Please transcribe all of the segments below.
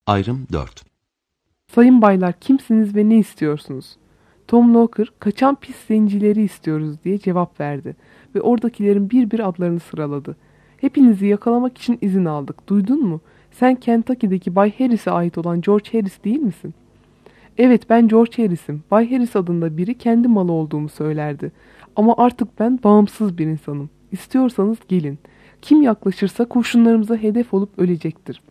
Ayrım 4. Sayın baylar, kimsiniz ve ne istiyorsunuz? Tom Locker, kaçan pis zencileri istiyoruz diye cevap verdi ve oradakilerin bir bir adlarını sıraladı. Hepinizi yakalamak için izin aldık. Duydun mu? Sen Kentucky'deki Bay Harris'e ait olan George Harris değil misin? Evet, ben George Harris'im. Bay Harris adında biri kendi malı olduğumu söylerdi. Ama artık ben bağımsız bir insanım. İstiyorsanız gelin. Kim yaklaşırsa kurşunlarımıza hedef olup ölecektir.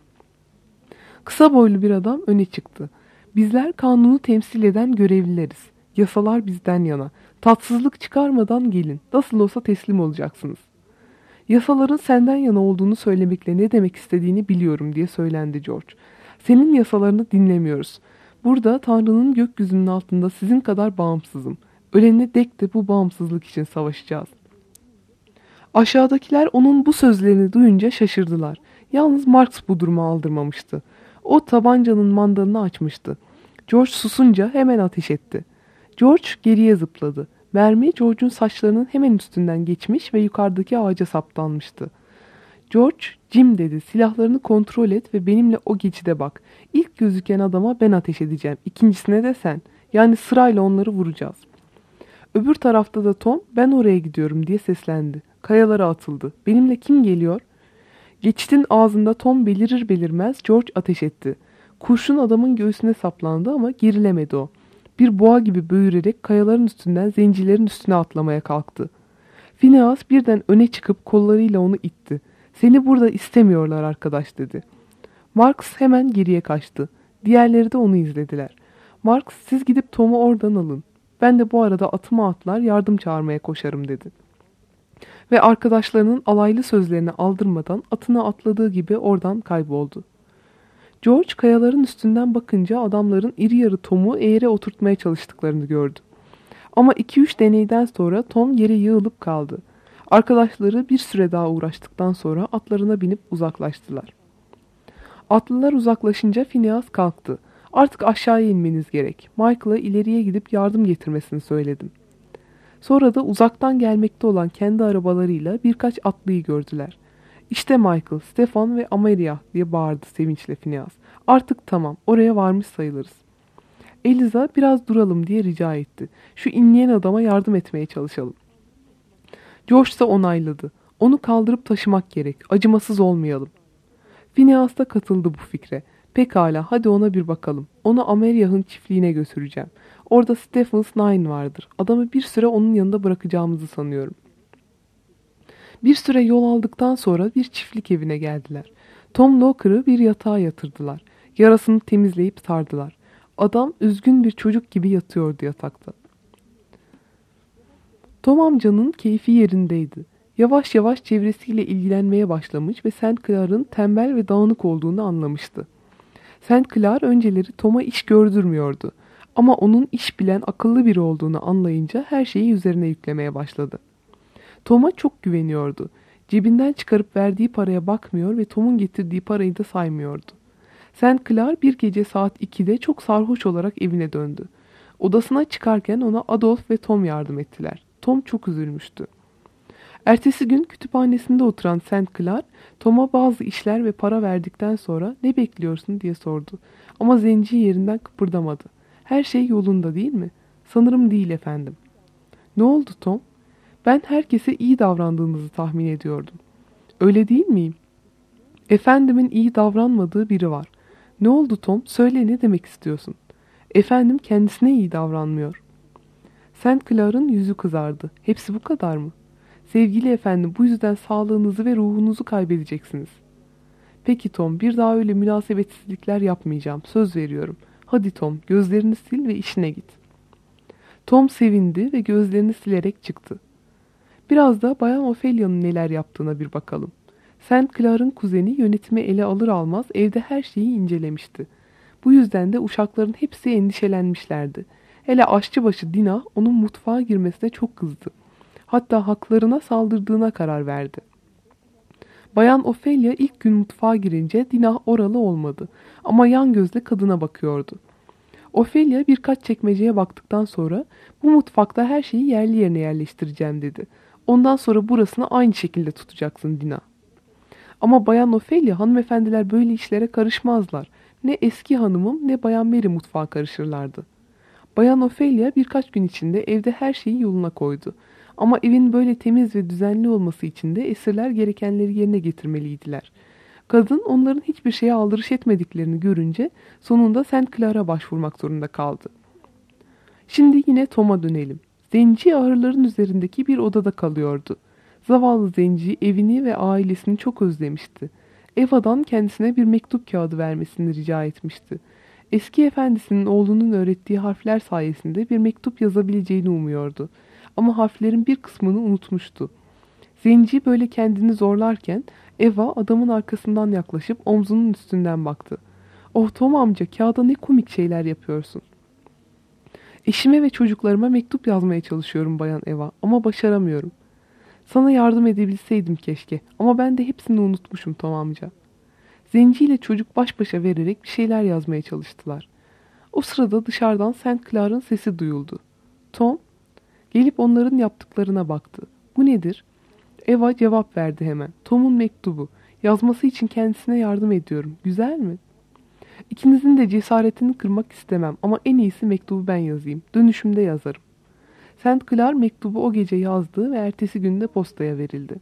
Kısa boylu bir adam öne çıktı. Bizler kanunu temsil eden görevlileriz. Yasalar bizden yana. Tatsızlık çıkarmadan gelin. Nasıl olsa teslim olacaksınız. Yasaların senden yana olduğunu söylemekle ne demek istediğini biliyorum diye söylendi George. Senin yasalarını dinlemiyoruz. Burada Tanrı'nın gökyüzünün altında sizin kadar bağımsızım. Ölene dek de bu bağımsızlık için savaşacağız. Aşağıdakiler onun bu sözlerini duyunca şaşırdılar. Yalnız Marx bu durumu aldırmamıştı. O tabancanın mandalını açmıştı. George susunca hemen ateş etti. George geriye zıpladı. Mermi George'un saçlarının hemen üstünden geçmiş ve yukarıdaki ağaca saplanmıştı. George, Jim dedi, silahlarını kontrol et ve benimle o geçide bak. İlk gözüken adama ben ateş edeceğim. İkincisine de sen. Yani sırayla onları vuracağız. Öbür tarafta da Tom, ben oraya gidiyorum diye seslendi. Kayalara atıldı. Benimle kim geliyor? Geçitin ağzında Tom belirir belirmez George ateş etti. Kurşun adamın göğsüne saplandı ama gerilemedi o. Bir boğa gibi böğürerek kayaların üstünden zencilerin üstüne atlamaya kalktı. Phineas birden öne çıkıp kollarıyla onu itti. Seni burada istemiyorlar arkadaş dedi. Marx hemen geriye kaçtı. Diğerleri de onu izlediler. Marx, siz gidip Tom'u oradan alın. Ben de bu arada atıma atlar yardım çağırmaya koşarım dedi. Ve arkadaşlarının alaylı sözlerini aldırmadan atına atladığı gibi oradan kayboldu. George kayaların üstünden bakınca adamların iri yarı Tom'u eğere oturtmaya çalıştıklarını gördü. Ama 2-3 deneyden sonra Tom yere yığılıp kaldı. Arkadaşları bir süre daha uğraştıktan sonra atlarına binip uzaklaştılar. Atlılar uzaklaşınca Phineas kalktı. Artık aşağıya inmeniz gerek. Michael'a ileriye gidip yardım getirmesini söyledim. Sonra da uzaktan gelmekte olan kendi arabalarıyla birkaç atlıyı gördüler. İşte Michael, Stefan ve Amelia diye bağırdı sevinçle Phineas. Artık tamam, oraya varmış sayılırız. Eliza biraz duralım diye rica etti. Şu inleyen adama yardım etmeye çalışalım. George da onayladı. Onu kaldırıp taşımak gerek, acımasız olmayalım. Phineas da katıldı bu fikre. Pekala, hadi ona bir bakalım. Onu Amelia'nın çiftliğine götüreceğim. Orada Stephens Nine vardır. Adamı bir süre onun yanında bırakacağımızı sanıyorum. Bir süre yol aldıktan sonra bir çiftlik evine geldiler. Tom Locker'ı bir yatağa yatırdılar. Yarasını temizleyip sardılar. Adam üzgün bir çocuk gibi yatıyordu yatakta. Tom amcanın keyfi yerindeydi. Yavaş yavaş çevresiyle ilgilenmeye başlamış ve St. Clair'ın tembel ve dağınık olduğunu anlamıştı. St. Clair önceleri Tom'a iş gördürmüyordu. Ama onun iş bilen akıllı biri olduğunu anlayınca her şeyi üzerine yüklemeye başladı. Tom'a çok güveniyordu. Cebinden çıkarıp verdiği paraya bakmıyor ve Tom'un getirdiği parayı da saymıyordu. St. Clair bir gece saat 2'de çok sarhoş olarak evine döndü. Odasına çıkarken ona Adolf ve Tom yardım ettiler. Tom çok üzülmüştü. Ertesi gün kütüphanesinde oturan St. Clair, Tom'a bazı işler ve para verdikten sonra ne bekliyorsun diye sordu. Ama zenci yerinden kıpırdamadı. Her şey yolunda değil mi? Sanırım değil efendim. Ne oldu Tom? Ben herkese iyi davrandığınızı tahmin ediyordum. Öyle değil miyim? Efendimin iyi davranmadığı biri var. Ne oldu Tom? Söyle, ne demek istiyorsun? Efendim kendisine iyi davranmıyor. St. Clair'ın yüzü kızardı. Hepsi bu kadar mı? Sevgili efendim, bu yüzden sağlığınızı ve ruhunuzu kaybedeceksiniz. Peki Tom, bir daha öyle münasebetsizlikler yapmayacağım. Söz veriyorum. Hadi Tom, gözlerini sil ve işine git. Tom sevindi ve gözlerini silerek çıktı. Biraz da Bayan Ophelia'nın neler yaptığına bir bakalım. St. Clair'ın kuzeni yönetimi ele alır almaz evde her şeyi incelemişti. Bu yüzden de uşakların hepsi endişelenmişlerdi. Hele aşçıbaşı Dina onun mutfağa girmesine çok kızdı. Hatta haklarına saldırdığına karar verdi. Bayan Ophelia ilk gün mutfağa girince Dina oralı olmadı ama yan gözle kadına bakıyordu. Ophelia birkaç çekmeceye baktıktan sonra bu mutfakta her şeyi yerli yerine yerleştireceğim dedi. Ondan sonra burasını aynı şekilde tutacaksın Dina. Ama Bayan Ophelia, hanımefendiler böyle işlere karışmazlar. Ne eski hanımım ne Bayan Mary mutfağa karışırlardı. Bayan Ophelia birkaç gün içinde evde her şeyi yoluna koydu. Ama evin böyle temiz ve düzenli olması için de esirler gerekenleri yerine getirmeliydiler. Kadın onların hiçbir şeye aldırış etmediklerini görünce sonunda St. Clair'a başvurmak zorunda kaldı. Şimdi yine Tom'a dönelim. Zenci ahırların üzerindeki bir odada kalıyordu. Zavallı zenci evini ve ailesini çok özlemişti. Eva'dan kendisine bir mektup kağıdı vermesini rica etmişti. Eski efendisinin oğlunun öğrettiği harfler sayesinde bir mektup yazabileceğini umuyordu. Ama harflerin bir kısmını unutmuştu. Zenci böyle kendini zorlarken Eva adamın arkasından yaklaşıp omzunun üstünden baktı. "Oh Tom amca, kağıda ne komik şeyler yapıyorsun." "Eşime ve çocuklarıma mektup yazmaya çalışıyorum Bayan Eva ama başaramıyorum. Sana yardım edebilseydim keşke ama ben de hepsini unutmuşum Tom amca." Zenci ile çocuk baş başa vererek bir şeyler yazmaya çalıştılar. O sırada dışarıdan St. Clair'ın sesi duyuldu. Tom gelip onların yaptıklarına baktı. "Bu nedir?" Eva cevap verdi hemen. "Tom'un mektubu. Yazması için kendisine yardım ediyorum. Güzel mi?" "İkinizin de cesaretini kırmak istemem ama en iyisi mektubu ben yazayım. Dönüşümde yazarım." St. Clair mektubu o gece yazdı ve ertesi günde postaya verildi.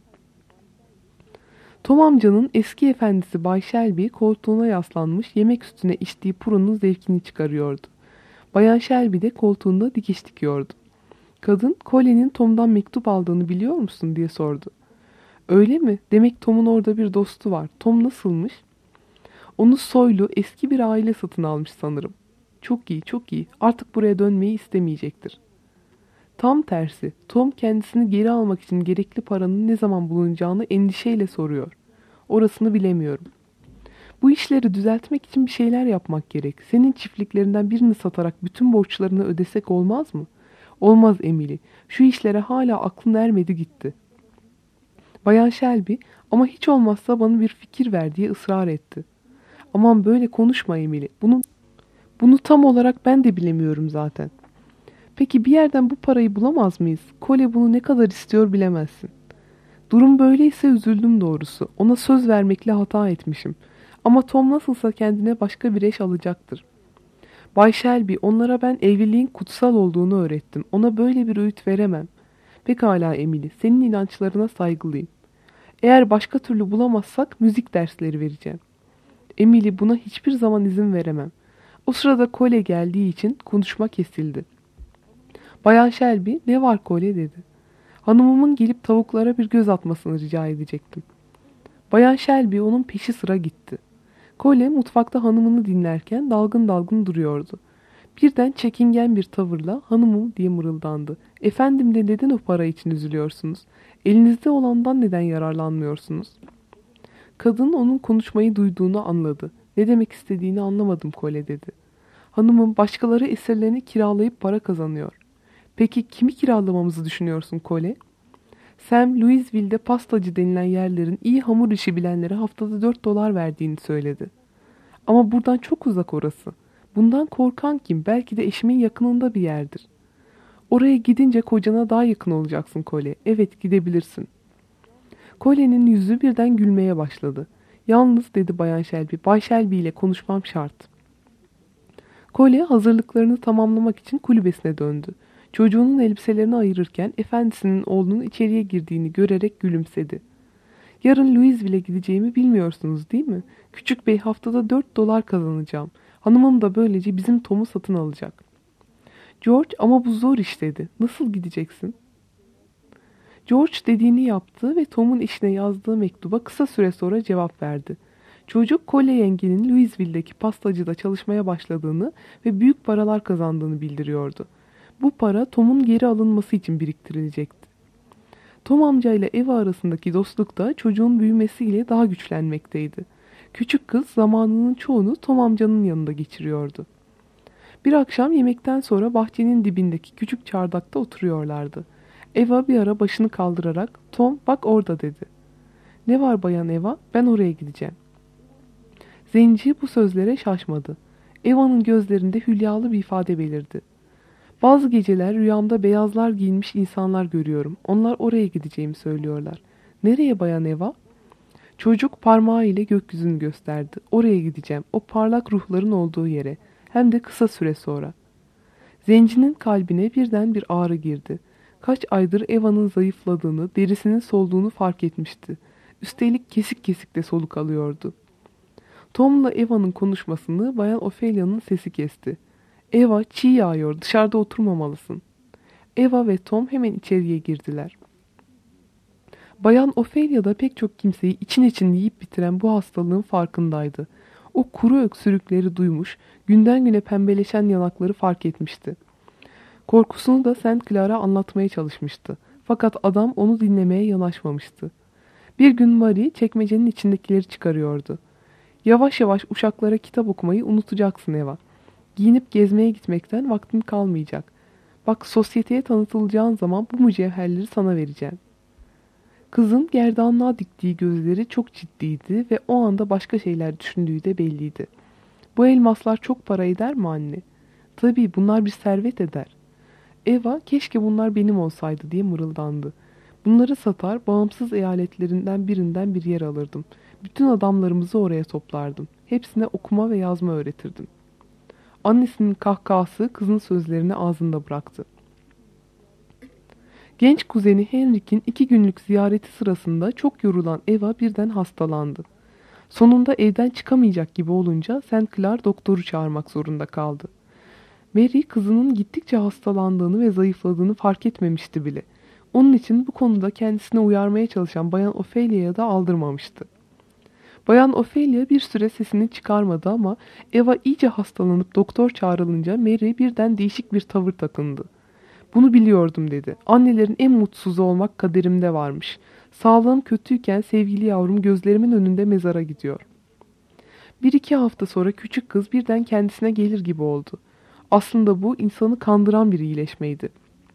Tom amcanın eski efendisi Bay Shelby koltuğuna yaslanmış yemek üstüne içtiği puronun zevkini çıkarıyordu. Bayan Shelby de koltuğunda dikiş dikiyordu. Kadın, "Colin'in Tom'dan mektup aldığını biliyor musun?" diye sordu. "Öyle mi? Demek Tom'un orada bir dostu var. Tom nasılmış?" "Onu soylu, eski bir aile satın almış sanırım." "Çok iyi, çok iyi. Artık buraya dönmeyi istemeyecektir." Tam tersi, Tom kendisini geri almak için gerekli paranın ne zaman bulunacağını endişeyle soruyor. "Orasını bilemiyorum." "Bu işleri düzeltmek için bir şeyler yapmak gerek. Senin çiftliklerinden birini satarak bütün borçlarını ödesek olmaz mı?" "Olmaz Emily. Şu işlere hala aklın ermedi gitti." Bayan Shelby, "Ama hiç olmazsa bana bir fikir ver," diye ısrar etti. "Aman böyle konuşma Emily. Bunu tam olarak ben de bilemiyorum zaten." "Peki bir yerden bu parayı bulamaz mıyız? Cole bunu ne kadar istiyor bilemezsin." "Durum böyleyse üzüldüm doğrusu. Ona söz vermekle hata etmişim. Ama Tom nasılsa kendine başka bir eş alacaktır." "Bay Shelby, onlara ben evliliğin kutsal olduğunu öğrettim. Ona böyle bir öğüt veremem." "Pekala Emily, senin inançlarına saygılıyım. Eğer başka türlü bulamazsak müzik dersleri vereceğim." "Emily, buna hiçbir zaman izin veremem." O sırada Cole geldiği için konuşma kesildi. Bayan Shelby, "Ne var Cole?" dedi. "Hanımımın gelip tavuklara bir göz atmasını rica edecektim." Bayan Shelby onun peşi sıra gitti. Cole mutfakta hanımını dinlerken dalgın dalgın duruyordu. Birden çekingen bir tavırla "Hanımım," diye mırıldandı. "Efendim de neden o para için üzülüyorsunuz? Elinizde olandan neden yararlanmıyorsunuz?" Kadın onun konuşmayı duyduğunu anladı. "Ne demek istediğini anlamadım Cole," dedi. "Hanımım başkaları esirlerini kiralayıp para kazanıyor." "Peki kimi kiralamamızı düşünüyorsun Cole?" "Sam, Louisville'de pastacı denilen yerlerin iyi hamur işi bilenlere haftada $4 verdiğini söyledi." "Ama buradan çok uzak orası." "Bundan korkan kim? Belki de eşimin yakınında bir yerdir." "Oraya gidince kocana daha yakın olacaksın Cole. Evet, gidebilirsin." Cole'nin yüzü birden gülmeye başladı. "Yalnız," dedi Bayan Shelby, "Bay Shelby ile konuşmam şart." Cole hazırlıklarını tamamlamak için kulübesine döndü. Çocuğunun elbiselerini ayırırken efendisinin oğlunun içeriye girdiğini görerek gülümsedi. "Yarın Louisville'e gideceğimi bilmiyorsunuz değil mi? Küçük bey, haftada $4 kazanacağım. Hanımım da böylece bizim Tom'u satın alacak." "George, ama bu zor iş," dedi. "Nasıl gideceksin?" George dediğini yaptı ve Tom'un eşine yazdığı mektuba kısa süre sonra cevap verdi. Çocuk Cole yengenin Louisville'deki pastacıda çalışmaya başladığını ve büyük paralar kazandığını bildiriyordu. Bu para Tom'un geri alınması için biriktirilecekti. Tom amca ile Eva arasındaki dostluk da çocuğun büyümesiyle daha güçlenmekteydi. Küçük kız zamanının çoğunu Tom amcanın yanında geçiriyordu. Bir akşam yemekten sonra bahçenin dibindeki küçük çardakta oturuyorlardı. Eva bir ara başını kaldırarak "Tom, bak orada," dedi. "Ne var Bayan Eva? Ben oraya gideceğim." Zenci bu sözlere şaşmadı. Eva'nın gözlerinde hülyalı bir ifade belirdi. "Bazı geceler rüyamda beyazlar giyinmiş insanlar görüyorum. Onlar oraya gideceğimi söylüyorlar." "Nereye Bayan Eva?" Çocuk parmağı ile gökyüzünü gösterdi. Oraya gideceğim, o parlak ruhların olduğu yere. Hem de kısa süre sonra. Zencinin kalbine birden bir ağrı girdi. Kaç aydır Eva'nın zayıfladığını, derisinin solduğunu fark etmişti. Üstelik kesik kesik de soluk alıyordu. Tom'la Eva'nın konuşmasını Bayan Ophelia'nın sesi kesti. Eva, çiğ yağıyor, dışarıda oturmamalısın. Eva ve Tom hemen içeriye girdiler. Bayan Ophelia da pek çok kimseyi için için yiyip bitiren bu hastalığın farkındaydı. O kuru öksürükleri duymuş, günden güne pembeleşen yanakları fark etmişti. Korkusunu da Saint Clara anlatmaya çalışmıştı. Fakat adam onu dinlemeye yanaşmamıştı. Bir gün Marie çekmecenin içindekileri çıkarıyordu. Yavaş yavaş uşaklara kitap okumayı unutacaksın Eva. Giyinip gezmeye gitmekten vaktin kalmayacak. Bak sosyeteye tanıtılacağın zaman bu mücevherleri sana vereceğim. Kızın gerdanlığa diktiği gözleri çok ciddiydi ve o anda başka şeyler düşündüğü de belliydi. Bu elmaslar çok para eder mi anne? Tabii bunlar bir servet eder. Eva keşke bunlar benim olsaydı diye mırıldandı. Bunları satar bağımsız eyaletlerinden birinden bir yer alırdım. Bütün adamlarımızı oraya toplardım. Hepsine okuma ve yazma öğretirdim. Annesinin kahkahası kızın sözlerini ağzında bıraktı. Genç kuzeni Henrik'in 2 günlük ziyareti sırasında çok yorulan Eva birden hastalandı. Sonunda evden çıkamayacak gibi olunca Saint Clair doktoru çağırmak zorunda kaldı. Mary kızının gittikçe hastalandığını ve zayıfladığını fark etmemişti bile. Onun için bu konuda kendisine uyarmaya çalışan Bayan Ophelia'ya da aldırmamıştı. Bayan Ophelia bir süre sesini çıkarmadı ama Eva iyice hastalanıp doktor çağrılınca Mary birden değişik bir tavır takındı. Bunu biliyordum dedi. Annelerin en mutsuzu olmak kaderimde varmış. Sağlığım kötüyken sevgili yavrum gözlerimin önünde mezara gidiyor. 1-2 hafta sonra küçük kız birden kendisine gelir gibi oldu. Aslında bu insanı kandıran bir iyileşmeydi.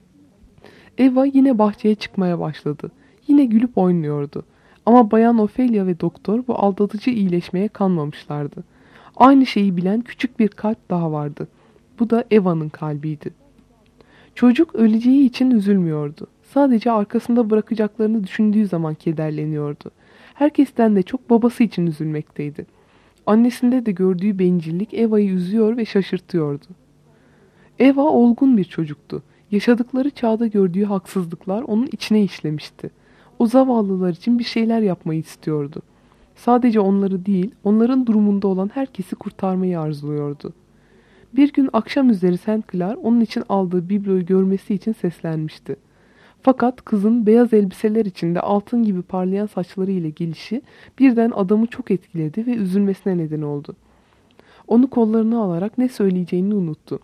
Eva yine bahçeye çıkmaya başladı. Yine gülüp oynuyordu. Ama Bayan Ophelia ve doktor bu aldatıcı iyileşmeye kanmamışlardı. Aynı şeyi bilen küçük bir kalp daha vardı. Bu da Eva'nın kalbiydi. Çocuk öleceği için üzülmüyordu. Sadece arkasında bırakacaklarını düşündüğü zaman kederleniyordu. Herkesten de çok babası için üzülmekteydi. Annesinde de gördüğü bencillik Eva'yı üzüyor ve şaşırtıyordu. Eva olgun bir çocuktu. Yaşadıkları çağda gördüğü haksızlıklar onun içine işlemişti. O zavallılar için bir şeyler yapmayı istiyordu. Sadece onları değil, onların durumunda olan herkesi kurtarmayı arzuluyordu. Bir gün akşam üzeri Saint Clair onun için aldığı bibloyu görmesi için seslenmişti. Fakat kızın beyaz elbiseler içinde altın gibi parlayan saçları ile gelişi birden adamı çok etkiledi ve üzülmesine neden oldu. Onu kollarına alarak ne söyleyeceğini unuttu.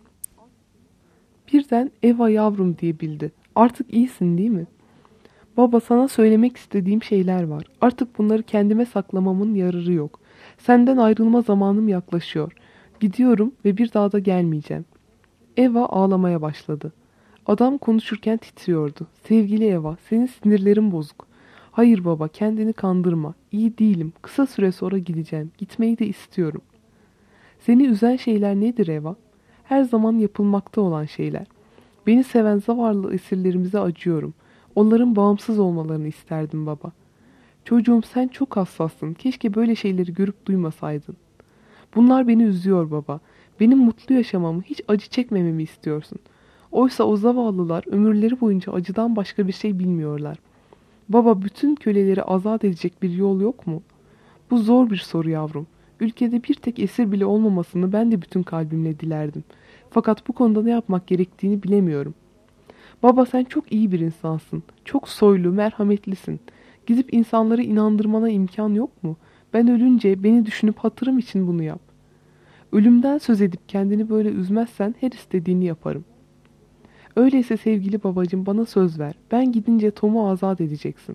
Birden Eva yavrum diyebildi. Artık iyisin değil mi? Baba sana söylemek istediğim şeyler var. Artık bunları kendime saklamamın yararı yok. Senden ayrılma zamanım yaklaşıyor. Gidiyorum ve bir daha da gelmeyeceğim. Eva ağlamaya başladı. Adam konuşurken titriyordu. Sevgili Eva, senin sinirlerin bozuk. Hayır baba, kendini kandırma. İyi değilim. Kısa süre sonra gideceğim. Gitmeyi de istiyorum. Seni üzen şeyler nedir Eva? Her zaman yapılmakta olan şeyler. Beni seven zavallı esirlerimize acıyorum. Onların bağımsız olmalarını isterdim baba. Çocuğum sen çok hassassın. Keşke böyle şeyleri görüp duymasaydın. Bunlar beni üzüyor baba. Benim mutlu yaşamamı, hiç acı çekmememi istiyorsun. Oysa o zavallılar ömürleri boyunca acıdan başka bir şey bilmiyorlar. Baba bütün köleleri azat edecek bir yol yok mu? Bu zor bir soru yavrum. Ülkede bir tek esir bile olmamasını ben de bütün kalbimle dilerdim. Fakat bu konuda ne yapmak gerektiğini bilemiyorum. Baba sen çok iyi bir insansın. Çok soylu, merhametlisin. Gidip insanları inandırmana imkan yok mu? Ben ölünce beni düşünüp hatırım için bunu yap. Ölümden söz edip kendini böyle üzmezsen her istediğini yaparım. Öyleyse sevgili babacığım bana söz ver. Ben gidince Tom'u azat edeceksin.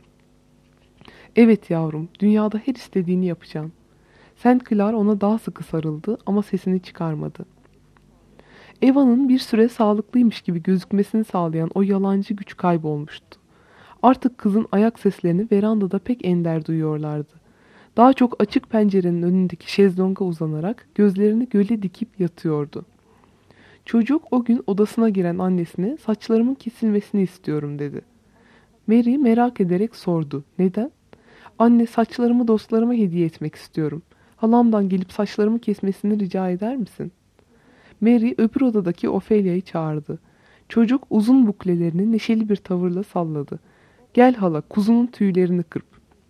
Evet yavrum, dünyada her istediğini yapacağım. Saint Clair ona daha sıkı sarıldı ama sesini çıkarmadı. Eva'nın bir süre sağlıklıymış gibi gözükmesini sağlayan o yalancı güç kaybolmuştu. Artık kızın ayak seslerini verandada pek ender duyuyorlardı. Daha çok açık pencerenin önündeki şezlonga uzanarak gözlerini göle dikip yatıyordu. Çocuk o gün odasına giren annesine saçlarımın kesilmesini istiyorum dedi. Mary merak ederek sordu. Neden? Anne, saçlarımı dostlarıma hediye etmek istiyorum. Halamdan gelip saçlarımı kesmesini rica eder misin? Mary öbür odadaki Ophelia'yı çağırdı. Çocuk uzun buklelerini neşeli bir tavırla salladı. Gel hala, kuzunun tüylerini kırp.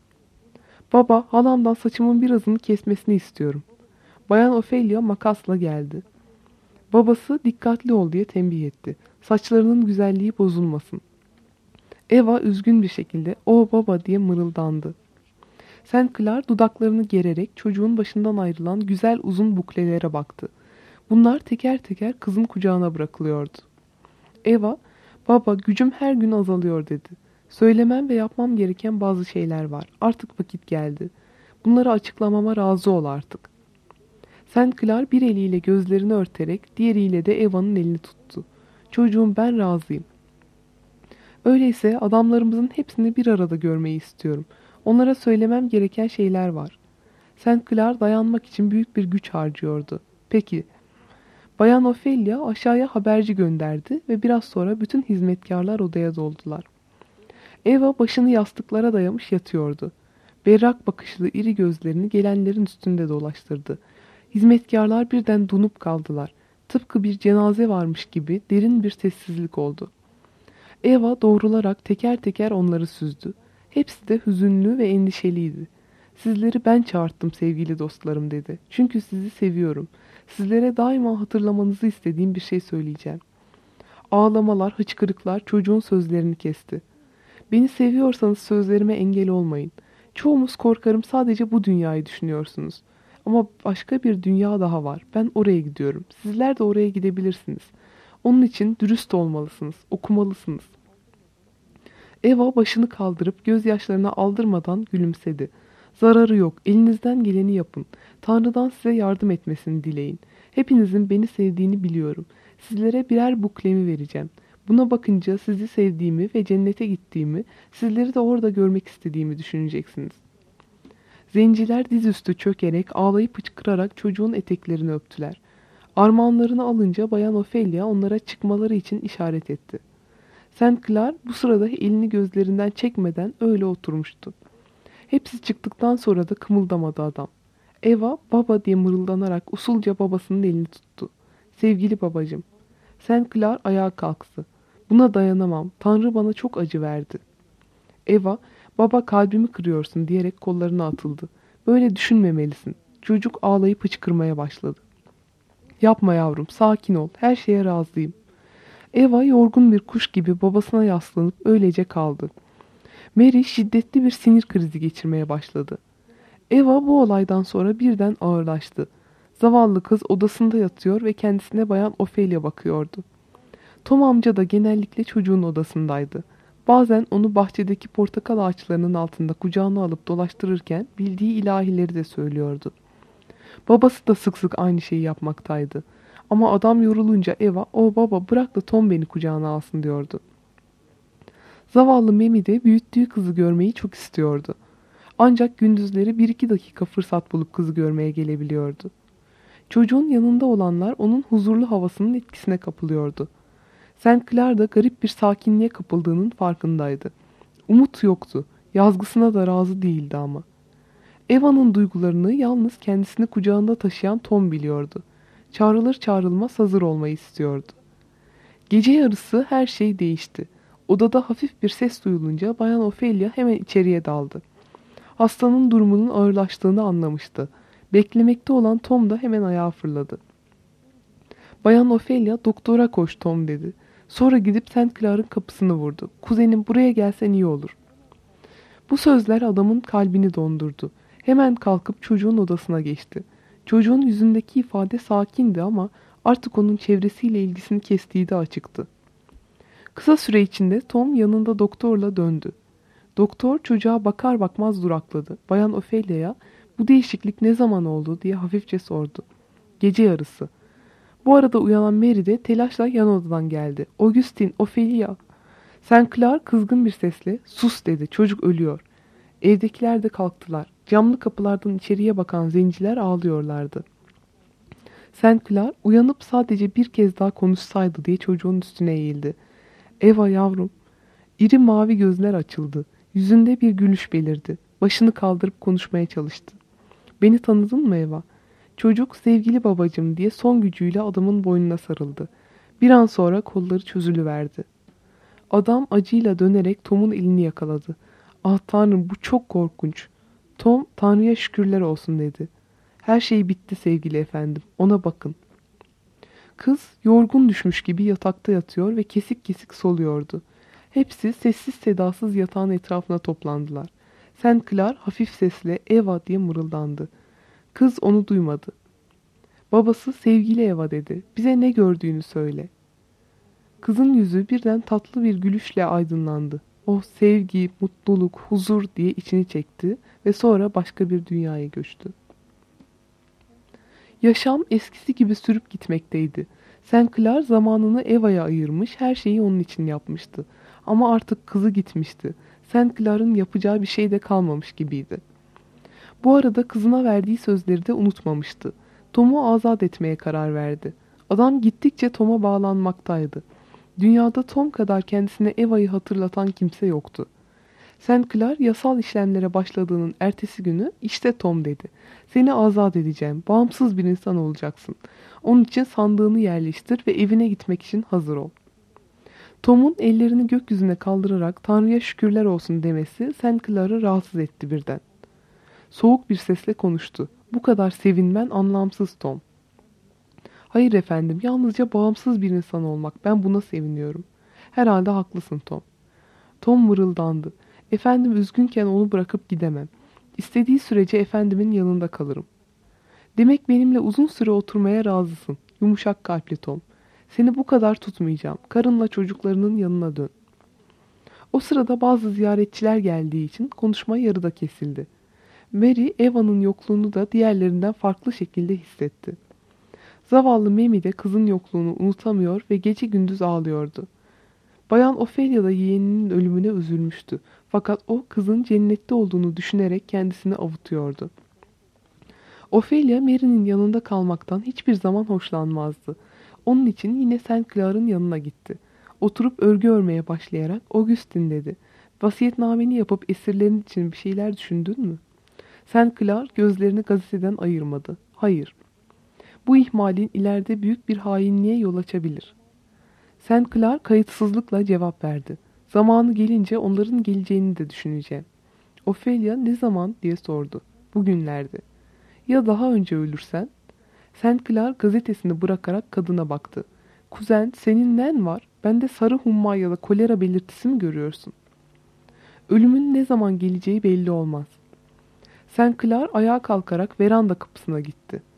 Baba, halamdan saçımın birazını kesmesini istiyorum. Bayan Ophelia makasla geldi. Babası dikkatli ol diye tembih etti. Saçlarının güzelliği bozulmasın. Eva üzgün bir şekilde o baba diye mırıldandı. St. Clair dudaklarını gererek çocuğun başından ayrılan güzel uzun buklelere baktı. Bunlar teker teker kızın kucağına bırakılıyordu. Eva, baba gücüm her gün azalıyor dedi. Söylemem ve yapmam gereken bazı şeyler var. Artık vakit geldi. Bunları açıklamama razı ol artık. St. Clair bir eliyle gözlerini örterek diğeriyle de Eva'nın elini tuttu. Çocuğum, ben razıyım. Öyleyse adamlarımızın hepsini bir arada görmeyi istiyorum. Onlara söylemem gereken şeyler var. St. Clair dayanmak için büyük bir güç harcıyordu. Peki. Bayan Ophelia aşağıya haberci gönderdi ve biraz sonra bütün hizmetkarlar odaya doldular. Eva başını yastıklara dayamış yatıyordu. Berrak bakışlı iri gözlerini gelenlerin üstünde dolaştırdı. Hizmetkarlar birden donup kaldılar. Tıpkı bir cenaze varmış gibi derin bir sessizlik oldu. Eva doğrularak teker teker onları süzdü. Hepsi de hüzünlü ve endişeliydi. Sizleri ben çağırttım sevgili dostlarım dedi. Çünkü sizi seviyorum. Sizlere daima hatırlamanızı istediğim bir şey söyleyeceğim. Ağlamalar, hıçkırıklar çocuğun sözlerini kesti. Beni seviyorsanız sözlerime engel olmayın. Çoğumuz korkarım sadece bu dünyayı düşünüyorsunuz. Ama başka bir dünya daha var. Ben oraya gidiyorum. Sizler de oraya gidebilirsiniz. Onun için dürüst olmalısınız, okumalısınız. Eva başını kaldırıp gözyaşlarına aldırmadan gülümsedi. Zararı yok, elinizden geleni yapın. Tanrı'dan size yardım etmesini dileyin. Hepinizin beni sevdiğini biliyorum. Sizlere birer buklemi vereceğim. Buna bakınca sizi sevdiğimi ve cennete gittiğimi, sizleri de orada görmek istediğimi düşüneceksiniz. Zenciler dizüstü çökerek, ağlayıp hıçkırarak çocuğun eteklerini öptüler. Armağanlarını alınca Bayan Ophelia onlara çıkmaları için işaret etti. St. Clair bu sırada elini gözlerinden çekmeden öyle oturmuştu. Hepsi çıktıktan sonra da kımıldamadı adam. Eva, baba diye mırıldanarak usulca babasının elini tuttu. Sevgili babacığım. St. Clair ayağa kalktı. Buna dayanamam. Tanrı bana çok acı verdi. Eva, baba kalbimi kırıyorsun diyerek kollarına atıldı. Böyle düşünmemelisin. Çocuk ağlayıp hıçkırmaya başladı. Yapma yavrum, sakin ol. Her şeye razıyım. Eva yorgun bir kuş gibi babasına yaslanıp öylece kaldı. Mary şiddetli bir sinir krizi geçirmeye başladı. Eva bu olaydan sonra birden ağırlaştı. Zavallı kız odasında yatıyor ve kendisine Bayan Ophelia bakıyordu. Tom amca da genellikle çocuğun odasındaydı. Bazen onu bahçedeki portakal ağaçlarının altında kucağına alıp dolaştırırken bildiği ilahileri de söylüyordu. Babası da sık sık aynı şeyi yapmaktaydı. Ama adam yorulunca Eva, "O baba, bırak da Tom beni kucağına alsın," diyordu. Zavallı Memi de büyüttüğü kızı görmeyi çok istiyordu. Ancak gündüzleri 1-2 dakika fırsat bulup kızı görmeye gelebiliyordu. Çocuğun yanında olanlar onun huzurlu havasının etkisine kapılıyordu. St. Clair da garip bir sakinliğe kapıldığının farkındaydı. Umut yoktu, yazgısına da razı değildi ama. Eva'nın duygularını yalnız kendisini kucağında taşıyan Tom biliyordu. Çağrılır çağrılmaz hazır olmayı istiyordu. Gece yarısı her şey değişti. Odada hafif bir ses duyulunca Bayan Ophelia hemen içeriye daldı. Hastanın durumunun ağırlaştığını anlamıştı. Beklemekte olan Tom da hemen ayağa fırladı. Bayan Ophelia, "Doktora koş Tom," dedi. Sonra gidip St. Clair'ın kapısını vurdu. "Kuzenim, buraya gelsen iyi olur." Bu sözler adamın kalbini dondurdu. Hemen kalkıp çocuğun odasına geçti. Çocuğun yüzündeki ifade sakindi ama artık onun çevresiyle ilgisini kestiği de açıktı. Kısa süre içinde Tom yanında doktorla döndü. Doktor çocuğa bakar bakmaz durakladı. Bayan Ophelia'ya "Bu değişiklik ne zaman oldu?" diye hafifçe sordu. "Gece yarısı." Bu arada uyanan Mary de telaşla yan odadan geldi. "Augustin, Ophelia." St. Clair kızgın bir sesle "Sus," dedi. "Çocuk ölüyor." Evdekiler de kalktılar. Camlı kapılardan içeriye bakan zenciler ağlıyorlardı. St. Clair uyanıp sadece bir kez daha konuşsaydı diye çocuğun üstüne eğildi. "Eva yavrum." İri mavi gözler açıldı. Yüzünde bir gülüş belirdi. Başını kaldırıp konuşmaya çalıştı. Beni tanıdın mı Eva? Çocuk sevgili babacığım diye son gücüyle adamın boynuna sarıldı. Bir an sonra kolları çözülüverdi. Adam acıyla dönerek Tom'un elini yakaladı. Ah Tanrım, bu çok korkunç. Tom, Tanrı'ya şükürler olsun dedi. Her şey bitti sevgili efendim, ona bakın. Kız yorgun düşmüş gibi yatakta yatıyor ve kesik kesik soluyordu. Hepsi sessiz sedasız yatağın etrafına toplandılar. St. Clair hafif sesle Eva diye mırıldandı. Kız onu duymadı. Babası sevgili Eva dedi. Bize ne gördüğünü söyle. Kızın yüzü birden tatlı bir gülüşle aydınlandı. O sevgi, mutluluk, huzur diye içini çekti ve sonra başka bir dünyaya göçtü. Yaşam eskisi gibi sürüp gitmekteydi. St. Clair zamanını Eva'ya ayırmış, her şeyi onun için yapmıştı. Ama artık kızı gitmişti. St. Clair'ın yapacağı bir şey de kalmamış gibiydi. Bu arada kızına verdiği sözleri de unutmamıştı. Tom'u azat etmeye karar verdi. Adam gittikçe Tom'a bağlanmaktaydı. Dünyada Tom kadar kendisine Eva'yı hatırlatan kimse yoktu. St. Clair yasal işlemlere başladığının ertesi günü işte Tom dedi. Seni azat edeceğim. Bağımsız bir insan olacaksın. Onun için sandığını yerleştir ve evine gitmek için hazır ol. Tom'un ellerini gökyüzüne kaldırarak Tanrı'ya şükürler olsun demesi St. Clair'ı rahatsız etti birden. Soğuk bir sesle konuştu. Bu kadar sevinmen anlamsız Tom. Hayır efendim, yalnızca bağımsız bir insan olmak. Ben buna seviniyorum. Herhalde haklısın Tom. Tom mırıldandı. Efendim üzgünken onu bırakıp gidemem. İstediği sürece efendimin yanında kalırım. Demek benimle uzun süre oturmaya razısın. Yumuşak kalpli Tom. Seni bu kadar tutmayacağım. Karınla çocuklarının yanına dön. O sırada bazı ziyaretçiler geldiği için konuşma yarıda kesildi. Mary, Eva'nın yokluğunu da diğerlerinden farklı şekilde hissetti. Zavallı Memi de kızın yokluğunu unutamıyor ve gece gündüz ağlıyordu. Bayan Ophelia da yeğeninin ölümüne üzülmüştü. Fakat o kızın cennette olduğunu düşünerek kendisini avutuyordu. Ophelia Mary'nin yanında kalmaktan hiçbir zaman hoşlanmazdı. Onun için yine St. Clair'ın yanına gitti. Oturup örgü örmeye başlayarak Augustin dedi. Vasiyetnameni yapıp esirlerin için bir şeyler düşündün mü? St. Clair gözlerini gazeteden ayırmadı. Hayır. Bu ihmalin ileride büyük bir hainliğe yol açabilir. St. Clair kayıtsızlıkla cevap verdi. Zamanı gelince onların geleceğini de düşüneceğim. Ophelia ne zaman diye sordu. Bugünlerde. Ya daha önce ölürsen? St. Clair gazetesini bırakarak kadına baktı. Kuzen, senin nen var? Bende sarı humma ya da kolera belirtisi mi görüyorsun? Ölümün ne zaman geleceği belli olmaz. St. Clair ayağa kalkarak veranda kapısına gitti.